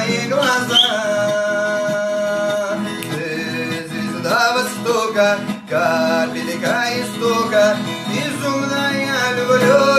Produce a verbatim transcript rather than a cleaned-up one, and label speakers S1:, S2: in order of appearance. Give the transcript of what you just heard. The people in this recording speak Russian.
S1: мои глаза. Ты звезда Востока, как велика истока, безумная люблю.